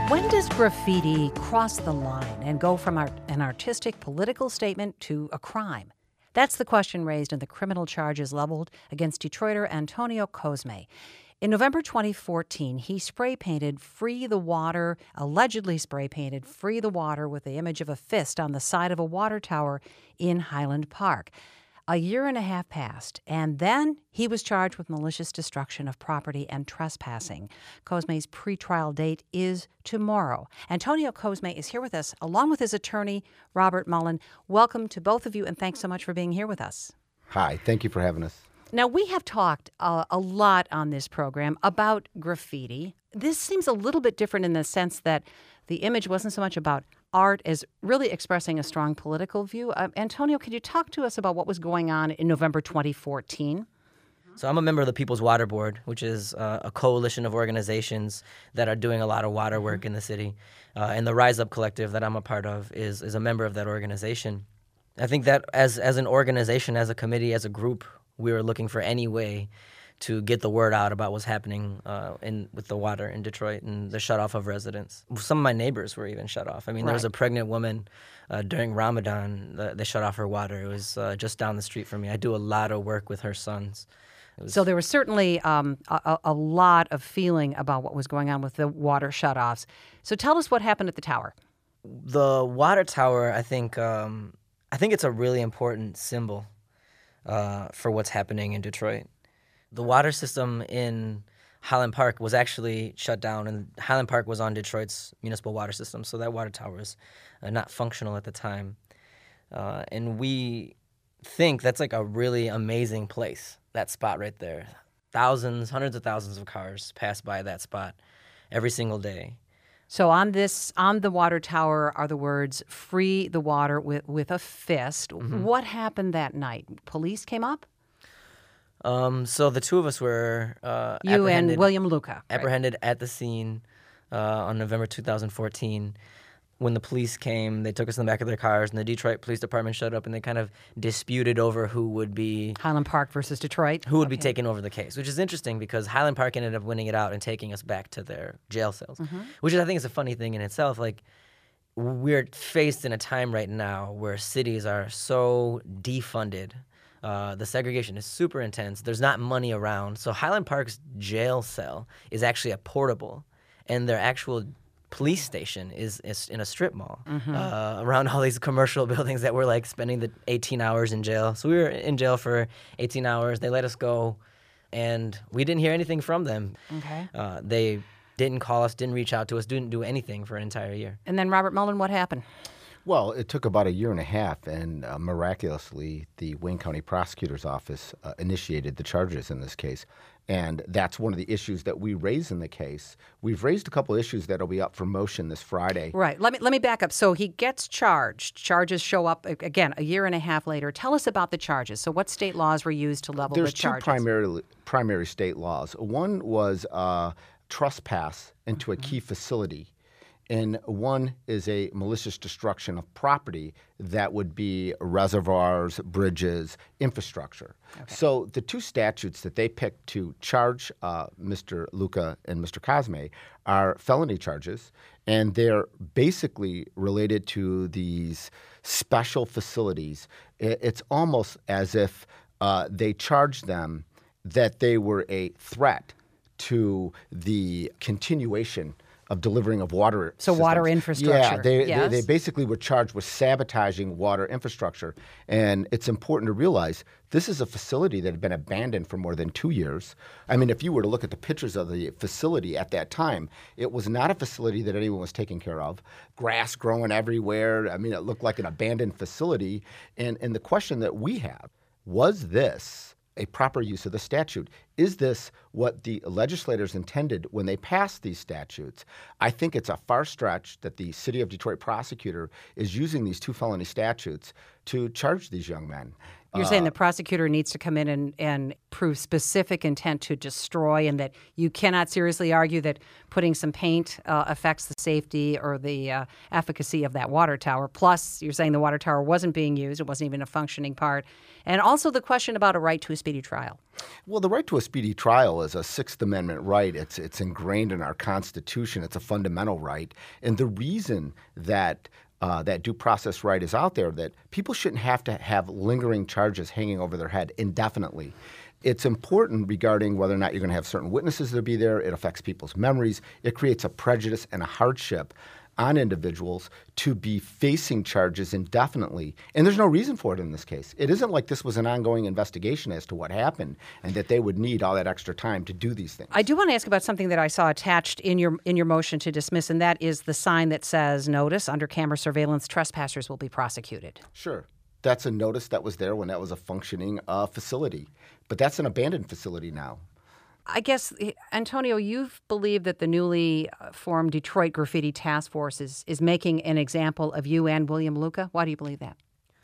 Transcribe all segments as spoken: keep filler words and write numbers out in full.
When does graffiti cross the line and go from art, an artistic political statement to a crime? That's the question raised in the criminal charges leveled against Detroiter Antonio Cosme. In November twenty fourteen, he spray-painted Free the Water, allegedly spray-painted Free the Water with the image of a fist on the side of a water tower in Highland Park. A year and a half passed, and then he was charged with malicious destruction of property and trespassing. Cosme's pretrial date is tomorrow. Antonio Cosme is here with us, along with his attorney, Robert Mullen. Welcome to both of you, and thanks so much for being here with us. Hi, thank you for having us. Now, we have talked uh, a lot on this program about graffiti. This seems a little bit different in the sense that the image wasn't so much about art as really expressing a strong political view. Uh, Antonio, could you talk to us about what was going on in November twenty fourteen? So I'm a member of the People's Water Board, which is uh, a coalition of organizations that are doing a lot of water work in the city. Uh, and the Rise Up Collective that I'm a part of is is a member of that organization. I think that as as an organization, as a committee, as a group, we were looking for any way to get the word out about what's happening uh, in with the water in Detroit and the shut off of residents. Some of my neighbors were even shut off. I mean, Right. there was a pregnant woman uh, during Ramadan. Uh, they shut off her water. It was uh, just down the street from me. I do a lot of work with her sons. It was, So there was certainly um, a, a lot of feeling about what was going on with the water shutoffs. So tell us what happened at the tower. the water tower, I think, um, I think it's a really important symbol uh, for what's happening in Detroit. The water system in Highland Park was actually shut down, and Highland Park was on Detroit's municipal water system, so that water tower was uh, not functional at the time. Uh, and we think that's like a really amazing place, that spot right there. Thousands, hundreds of thousands of cars pass by that spot every single day. So on this, on the water tower are the words "Free the Water" with with a fist. Mm-hmm. What happened that night? Police came up? Um, so the two of us were uh, You and apprehended, William Luca. right? apprehended at the scene uh, on November two thousand fourteen. When the police came, they took us in the back of their cars, and the Detroit Police Department showed up, and they kind of disputed over who would be Highland Park versus Detroit. who would be Okay. taking over the case, which is interesting because Highland Park ended up winning it out and taking us back to their jail cells, Mm-hmm. which is, I think is a funny thing in itself. Like, we're faced in a time right now where cities are so defunded. Uh, the segregation is super intense. There's not money around. So Highland Park's jail cell is actually a portable, and their actual police station is, is in a strip mall Mm-hmm. uh, around all these commercial buildings that we're like spending the eighteen hours in jail. So we were in jail for eighteen hours. They let us go, and we didn't hear anything from them. Okay. Uh, they didn't call us, didn't reach out to us, didn't do anything for an entire year. And then Robert Mullen, what happened? Well, it took about a year and a half, and uh, miraculously, the Wayne County Prosecutor's Office uh, initiated the charges in this case. And that's one of the issues that we raise in the case. We've raised a couple issues that'll be up for motion this Friday. Right. Let me let me back up. So he gets charged. Charges show up a- again a year and a half later. Tell us about the charges. So what state laws were used to level There's the two charges? primary, primary state laws. One was uh, trespass into a key facility, and one is a malicious destruction of property that would be reservoirs, bridges, infrastructure. So the two statutes that they picked to charge uh, Mister Luca and Mister Cosme are felony charges, and they're basically related to these special facilities. I- It's almost as if uh, they charged them that they were a threat to the continuation of delivering of water So water systems. infrastructure, Yeah, they, yes. they, they basically were charged with sabotaging water infrastructure. And it's important to realize this is a facility that had been abandoned for more than two years. I mean, if you were to look at the pictures of the facility at that time, it was not a facility that anyone was taking care of. Grass growing everywhere. I mean, it looked like an abandoned facility. And, and the question that we have, was this a proper use of the statute? Is this what the legislators intended when they passed these statutes? I think it's a far stretch that the City of Detroit prosecutor is using these two felony statutes to charge these young men. You're Uh, saying the prosecutor needs to come in and, and prove specific intent to destroy, and that you cannot seriously argue that putting some paint uh, affects the safety or the uh, efficacy of that water tower. Plus, you're saying the water tower wasn't being used. It wasn't even a functioning part. And also the question about a right to a speedy trial. Well, the right to a speedy trial is a Sixth Amendment right. It's it's ingrained in our Constitution. It's a fundamental right. And the reason that uh, that due process right is out there, that people shouldn't have to have lingering charges hanging over their head indefinitely. It's important regarding whether or not you're going to have certain witnesses that be there. It affects people's memories. It creates a prejudice and a hardship on individuals to be facing charges indefinitely. And there's no reason for it in this case. It isn't like this was an ongoing investigation as to what happened and that they would need all that extra time to do these things. I do want to ask about something that I saw attached in your in your motion to dismiss, and that is the sign that says, notice, under camera surveillance, trespassers will be prosecuted. Sure. That's a notice that was there when that was a functioning uh, facility. But that's an abandoned facility now. I guess, Antonio, you've believed that the newly formed Detroit Graffiti Task Force is, is making an example of you and William Luca. Why do you believe that?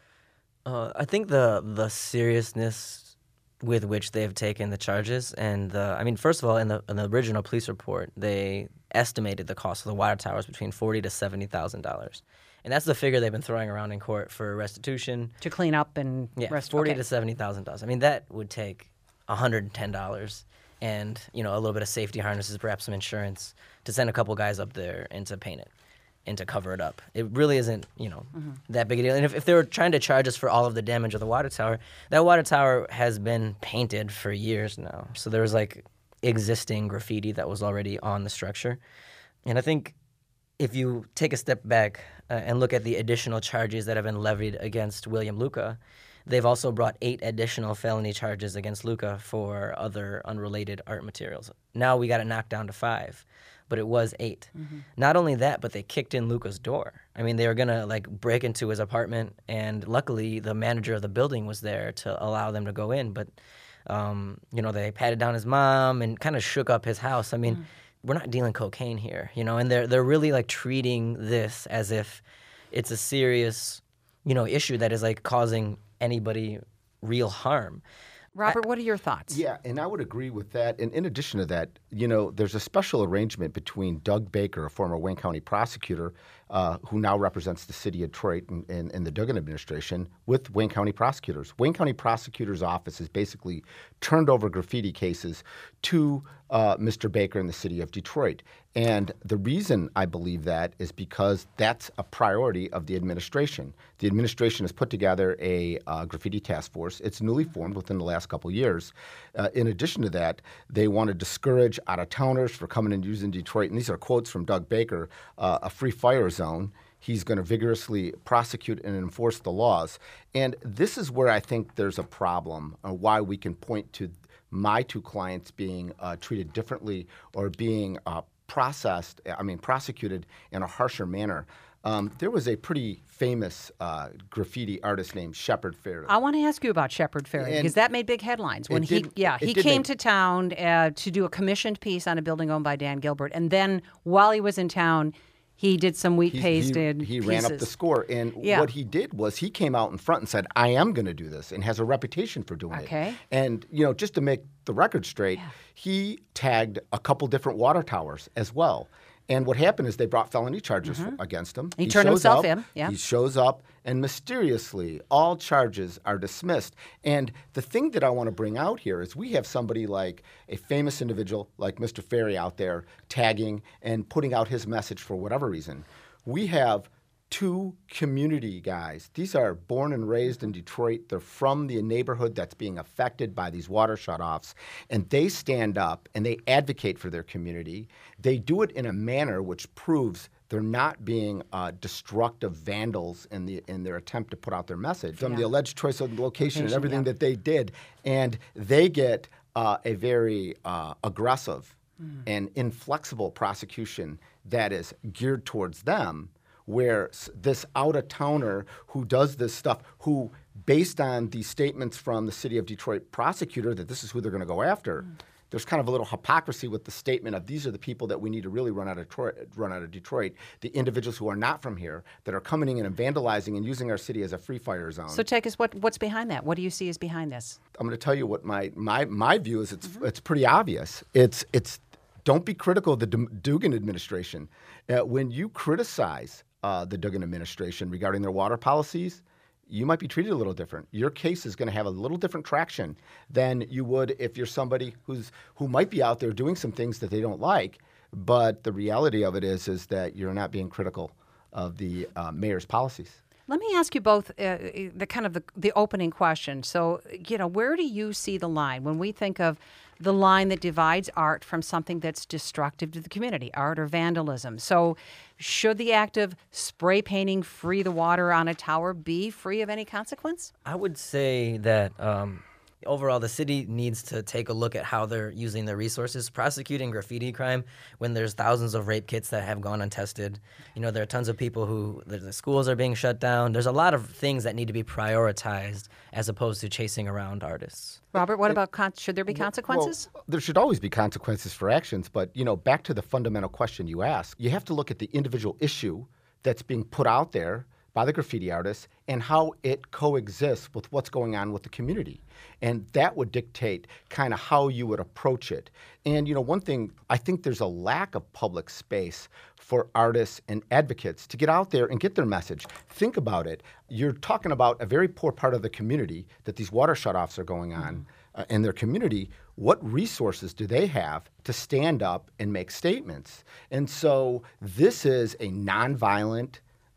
Uh, I think the the seriousness with which they've taken the charges, and the, I mean, first of all, in the, in the original police report, they estimated the cost of the water towers between forty to seventy thousand dollars, and that's the figure they've been throwing around in court for restitution To clean up and yeah, rest. forty okay. to seventy thousand dollars. I mean, that would take a hundred and ten dollars. And, you know, a little bit of safety harnesses, perhaps some insurance, to send a couple guys up there and to paint it and to cover it up. It really isn't, you know, mm-hmm. that big a deal. And if, if they were trying to charge us for all of the damage of the water tower, that water tower has been painted for years now. So there was, like, existing graffiti that was already on the structure. And I think if you take a step back uh, and look at the additional charges that have been levied against William Luca, they've also brought eight additional felony charges against Luca for other unrelated art materials. Now we got it knocked down to five, but it was eight. Mm-hmm. Not only that, but they kicked in Luca's door. I mean, they were going to like break into his apartment, and luckily the manager of the building was there to allow them to go in. But, um, you know, they patted down his mom and kind of shook up his house. I mean, mm. we're not dealing cocaine here, you know, and they're, they're really like treating this as if it's a serious, you know, issue that is like causing anybody real harm. Robert, what are your thoughts? Yeah, and I would agree with that. And in addition to that, you know, there's a special arrangement between Doug Baker, a former Wayne County prosecutor, uh, who now represents the city of Detroit in, in, in the Duggan administration, with Wayne County prosecutors. Wayne County prosecutor's office has basically turned over graffiti cases to uh, Mister Baker in the city of Detroit. And the reason I believe that is because that's a priority of the administration. The administration has put together a uh, graffiti task force. It's newly formed within the last couple years. Uh, in addition to that, they want to discourage out-of-towners from coming and using Detroit. And these are quotes from Doug Baker, uh, a free fire zone. He's going to vigorously prosecute and enforce the laws. And this is where I think there's a problem, uh, why we can point to my two clients being uh, treated differently or being uh, processed, I mean, prosecuted in a harsher manner. Um, there was a pretty famous uh, graffiti artist named Shepard Fairey. I want to ask you about Shepard Fairey, because that made big headlines when he, did, yeah, he came make... to town uh, to do a commissioned piece on a building owned by Dan Gilbert, and then while he was in town, he did some wheat he, pasted. He, he pieces. ran up the score, and yeah. what he did was he came out in front and said, "I am going to do this," and has a reputation for doing okay. it. And you know, just to make the record straight, yeah. he tagged a couple different water towers as well. And what happened is they brought felony charges mm-hmm. against him. He, he turned himself up, in. Yeah. He shows up, and mysteriously, all charges are dismissed. And the thing that I want to bring out here is we have somebody like a famous individual like Mister Fairey out there tagging and putting out his message for whatever reason. We have two community guys. These are born and raised in Detroit. They're from the neighborhood that's being affected by these water shutoffs, and they stand up and they advocate for their community. They do it in a manner which proves they're not being uh, destructive vandals in the in their attempt to put out their message. From yeah. the alleged choice of location, location and everything yeah. that they did, and they get uh, a very uh, aggressive mm. and inflexible prosecution that is geared towards them, where this out-of-towner who does this stuff, who, based on the statements from the city of Detroit prosecutor that this is who they're going to go after, mm. there's kind of a little hypocrisy with the statement of these are the people that we need to really run out of Detroit, run out of Detroit, the individuals who are not from here that are coming in and vandalizing and using our city as a free fire zone. So take us, what, what's behind that? What do you see is behind this? I'm going to tell you what my, my, my view is. It's, mm-hmm. it's pretty obvious. It's, it's don't be critical of the Duggan administration. Uh, when you criticize Uh, the Duggan administration regarding their water policies, you might be treated a little different. Your case is going to have a little different traction than you would if you're somebody who's who might be out there doing some things that they don't like. But the reality of it is, is that you're not being critical of the uh, mayor's policies. Let me ask you both uh, the kind of the, the opening question. So, you know, where do you see the line when we think of the line that divides art from something that's destructive to the community, art or vandalism? So should the act of spray painting free the water on a tower be free of any consequence? I would say that um, overall, the city needs to take a look at how they're using their resources. Prosecuting graffiti crime when there's thousands of rape kits that have gone untested. You know, there are tons of people who, the schools are being shut down. There's a lot of things that need to be prioritized as opposed to chasing around artists. Robert, what about, con- should there be consequences? Well, there should always be consequences for actions, but, you know, back to the fundamental question you asked, you have to look at the individual issue that's being put out there by the graffiti artists and how it coexists with what's going on with the community. And that would dictate kind of how you would approach it. And, you know, one thing, I think there's a lack of public space for artists and advocates to get out there and get their message. Think about it. You're talking about a very poor part of the community that these water shutoffs are going on. Mm-hmm. Uh, in their community. What resources do they have to stand up and make statements? And so this is a nonviolent,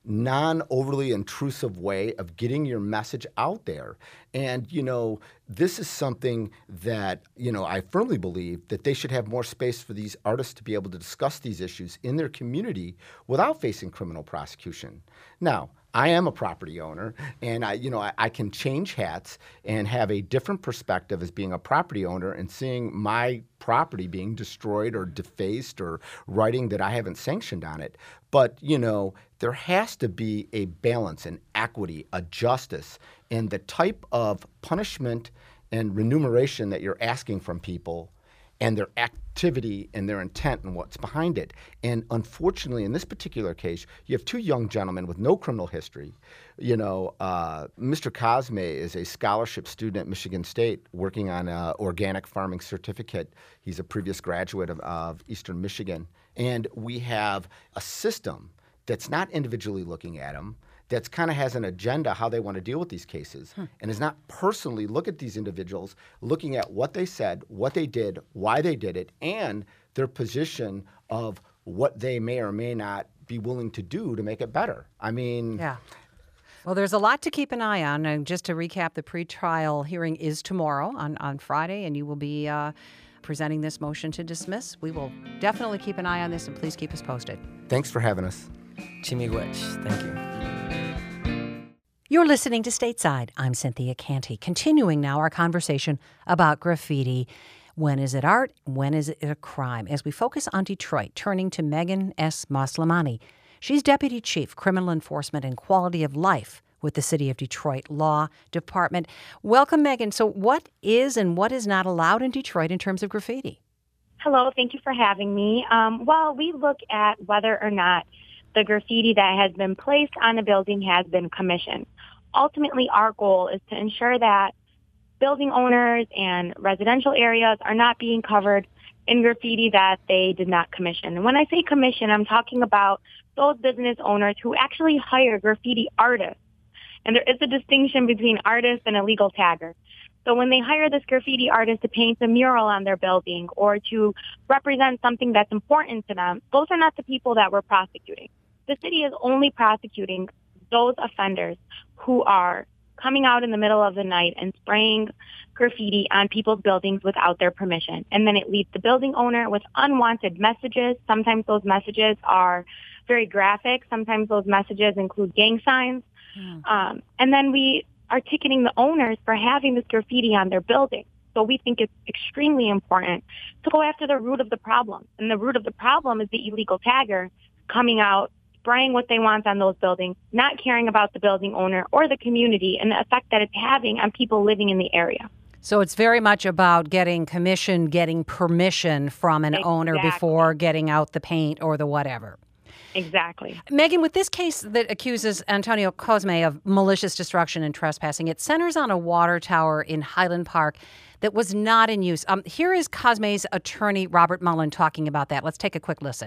non-overly intrusive way of getting your message out there. And, you know, this is something that, you know, I firmly believe that they should have more space for these artists to be able to discuss these issues in their community without facing criminal prosecution. Now, I am a property owner, and I, you know, I, I can change hats and have a different perspective as being a property owner and seeing my property being destroyed or defaced or writing that I haven't sanctioned on it. But, you know, there has to be a balance, an equity, a justice in the type of punishment and remuneration that you're asking from people and their activity and their intent and what's behind it. And unfortunately, in this particular case, you have two young gentlemen with no criminal history. You know, uh, Mister Cosme is a scholarship student at Michigan State working on an organic farming certificate. He's a previous graduate of, of Eastern Michigan. And we have a system that's not individually looking at him, that's kind of has an agenda how they want to deal with these cases, hmm. and is not personally look at these individuals, looking at what they said, what they did, why they did it, and their position of what they may or may not be willing to do to make it better. I mean... Yeah. Well, there's a lot to keep an eye on. And just to recap, the pretrial hearing is tomorrow on, on Friday, and you will be uh, presenting this motion to dismiss. We will definitely keep an eye on this, and please keep us posted. Thanks for having us. Chimigwech. Thank you. You're listening to Stateside. I'm Cynthia Canty. Continuing now our conversation about graffiti. When is it art? When is it a crime? As we focus on Detroit, turning to Megan S. Moslamani. She's Deputy Chief, Criminal Enforcement and Quality of Life with the City of Detroit Law Department. Welcome, Megan. So what is and what is not allowed in Detroit in terms of graffiti? Hello. Thank you for having me. Um, well, we look at whether or not the graffiti that has been placed on a building has been commissioned. Ultimately, our goal is to ensure that building owners and residential areas are not being covered in graffiti that they did not commission. And when I say commission, I'm talking about those business owners who actually hire graffiti artists. And there is a distinction between artists and a legal tagger. So when they hire this graffiti artist to paint a mural on their building or to represent something that's important to them, those are not the people that we're prosecuting. The city is only prosecuting those offenders who are coming out in the middle of the night and spraying graffiti on people's buildings without their permission. And then it leaves the building owner with unwanted messages. Sometimes those messages are very graphic. Sometimes those messages include gang signs. Mm. Um, and then we are ticketing the owners for having this graffiti on their building. So we think it's extremely important to go after the root of the problem. And the root of the problem is the illegal tagger coming out, spraying what they want on those buildings, not caring about the building owner or the community and the effect that it's having on people living in the area. So it's very much about getting commission, getting permission from an Exactly. owner before getting out the paint or the whatever. Exactly. Megan, with this case that accuses Antonio Cosme of malicious destruction and trespassing, it centers on a water tower in Highland Park that was not in use. Um, here is Cosme's attorney, Robert Mullen, talking about that. Let's take a quick listen.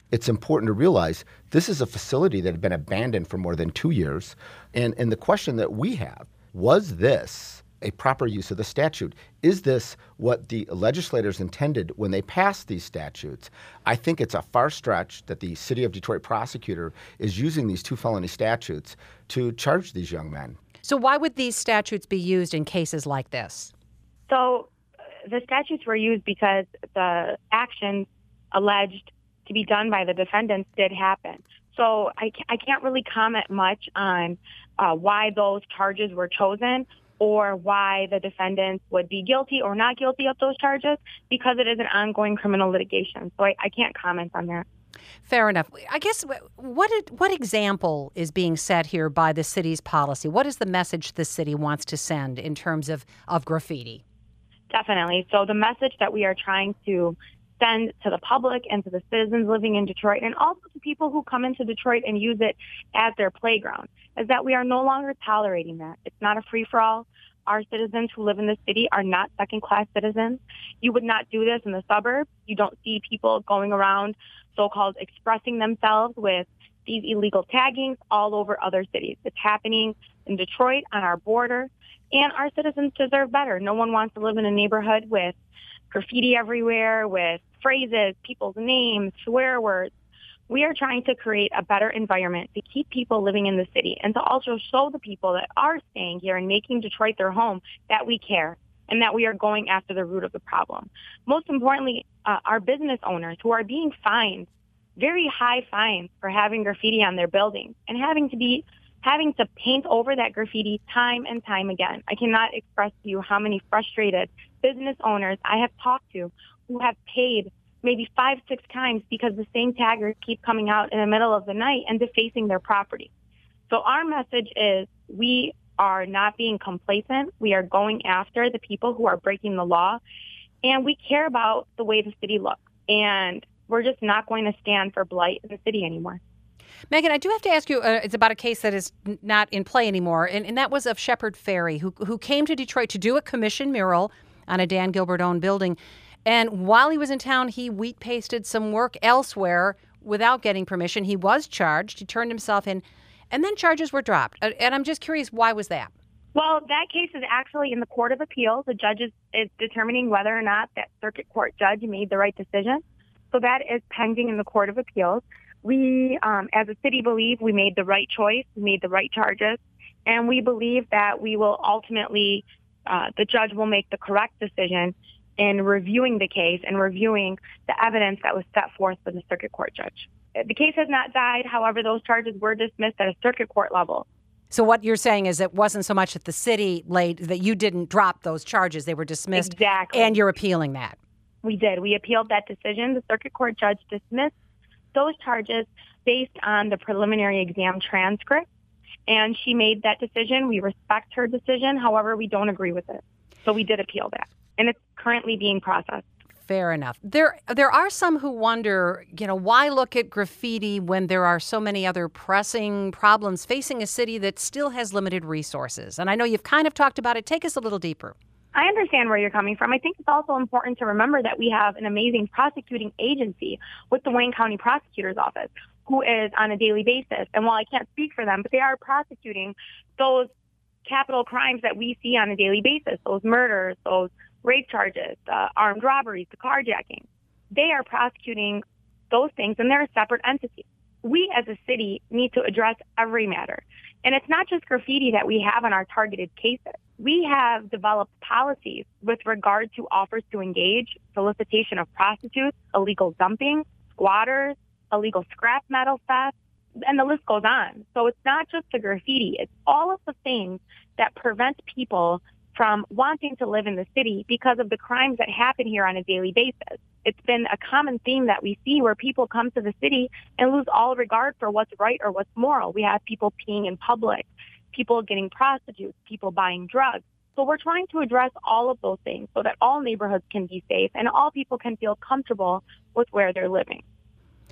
it's important to realize this is a facility that had been abandoned for more than two years. And, and the question that we have, was this a proper use of the statute? Is this what the legislators intended when they passed these statutes? I think it's a far stretch that the City of Detroit prosecutor is using these two felony statutes to charge these young men. So why would these statutes be used in cases like this? So the statutes were used because the actions alleged to be done by the defendants did happen. So I, I can't really comment much on uh, why those charges were chosen or why the defendants would be guilty or not guilty of those charges, because it is an ongoing criminal litigation. So I, I can't comment on that. Fair enough. I guess what what example is being set here by the city's policy? What is the message the city wants to send in terms of, of graffiti? Definitely. So the message that we are trying to send to the public and to the citizens living in Detroit, and also to people who come into Detroit and use it as their playground, is that we are no longer tolerating that. It's not a free-for-all. Our citizens who live in the city are not second-class citizens. You would not do this in the suburbs. You don't see people going around so-called expressing themselves with these illegal taggings all over other cities. It's happening in Detroit on our border, and our citizens deserve better. No one wants to live in a neighborhood with graffiti everywhere, with phrases, people's names, swear words. We are trying to create a better environment to keep people living in the city and to also show the people that are staying here and making Detroit their home that we care and that we are going after the root of the problem. Most importantly, uh, our business owners who are being fined very high fines for having graffiti on their buildings and having to be having to paint over that graffiti time and time again. I cannot express to you how many frustrated business owners I have talked to who have paid maybe five, six times because the same taggers keep coming out in the middle of the night and defacing their property. So our message is we are not being complacent. We are going after the people who are breaking the law, and we care about the way the city looks. And we're just not going to stand for blight in the city anymore. Megan, I do have to ask you, uh, it's about a case that is n- not in play anymore, and, and that was of Shepard Fairey, who who came to Detroit to do a commission mural on a Dan Gilbert-owned building. And while he was in town, he wheat pasted some work elsewhere without getting permission. He was charged. He turned himself in, and then charges were dropped. Uh, and I'm just curious, why was that? Well, that case is actually in the Court of Appeals. The judge is, is determining whether or not that circuit court judge made the right decision. So that is pending in the Court of Appeals. We, um, as a city, believe we made the right choice, we made the right charges, and we believe that we will ultimately, uh, the judge will make the correct decision in reviewing the case and reviewing the evidence that was set forth for the circuit court judge. The case has not died. However, those charges were dismissed at a circuit court level. So what you're saying is it wasn't so much that the city laid, that you didn't drop those charges, they were dismissed. Exactly. And you're appealing that. We did. We appealed that decision. The circuit court judge dismissed those charges based on the preliminary exam transcript, and she made that decision. We respect her decision. However, we don't agree with it. So we did appeal that, and it's currently being processed. Fair enough. There there are some who wonder, you know, why look at graffiti when there are so many other pressing problems facing a city that still has limited resources? And I know you've kind of talked about it. Take us a little deeper. I understand where you're coming from. I think it's also important to remember that we have an amazing prosecuting agency with the Wayne County Prosecutor's Office, who is on a daily basis. And while I can't speak for them, but they are prosecuting those capital crimes that we see on a daily basis, those murders, those rape charges, the armed robberies, the carjacking. They are prosecuting those things, and they're a separate entity. We as a city need to address every matter. And it's not just graffiti that we have on our targeted cases. We have developed policies with regard to offers to engage, solicitation of prostitutes, illegal dumping, squatters, illegal scrap metal theft, and the list goes on. So it's not just the graffiti. It's all of the things that prevent people from wanting to live in the city because of the crimes that happen here on a daily basis. It's been a common theme that we see where people come to the city and lose all regard for what's right or what's moral. We have people peeing in public, people getting prostitutes, people buying drugs. So we're trying to address all of those things so that all neighborhoods can be safe and all people can feel comfortable with where they're living.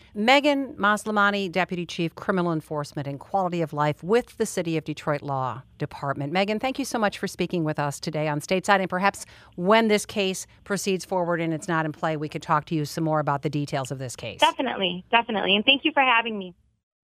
Megan Maslamani, Deputy Chief Criminal Enforcement and Quality of Life with the City of Detroit Law Department. Megan, thank you so much for speaking with us today on Stateside. And perhaps when this case proceeds forward and it's not in play, we could talk to you some more about the details of this case. Definitely, definitely. And thank you for having me.